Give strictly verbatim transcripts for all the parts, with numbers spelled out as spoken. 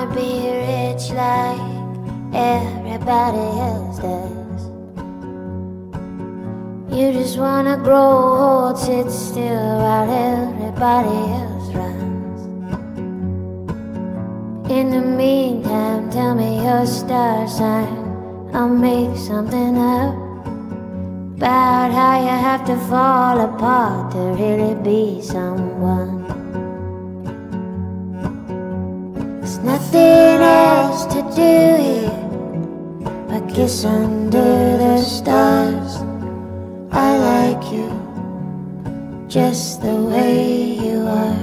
be rich like everybody else does. You just wanna grow old, sit still while everybody else runs. In the meantime, tell me your star sign, I'll make something up about how you have to fall apart to really be someone. There's nothing else to do here but kiss under the stars. I like you just the way you are.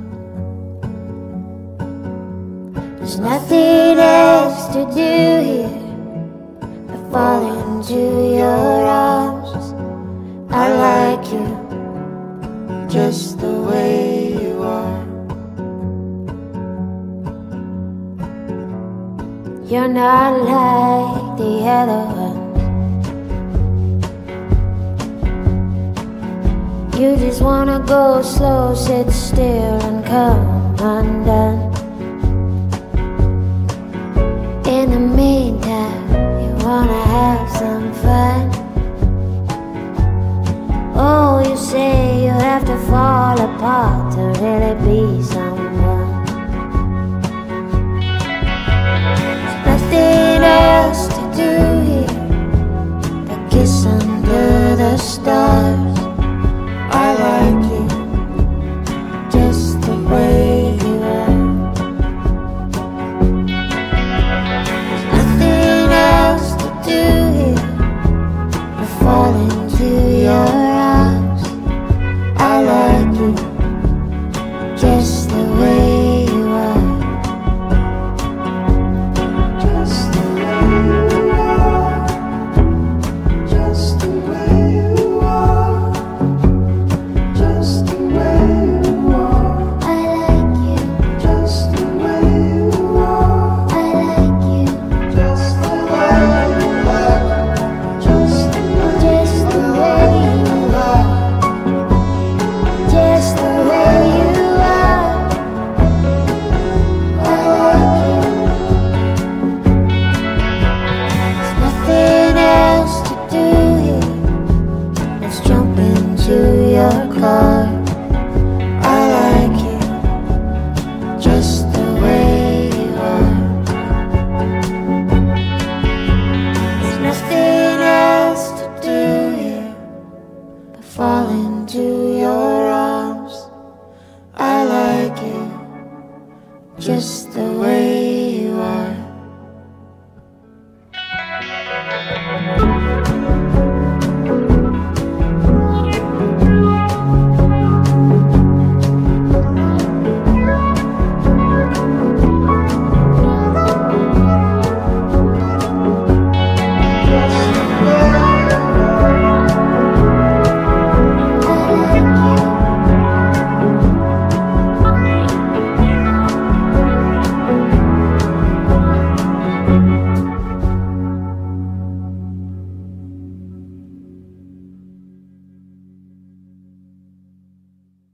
There's nothing else to do here but fall into your arms. I like you just the way you are. You're not like the other ones. You just wanna go slow, sit still and come undone. In the meantime, you wanna have some fun. Oh, you say you have to fall apart to really be someone.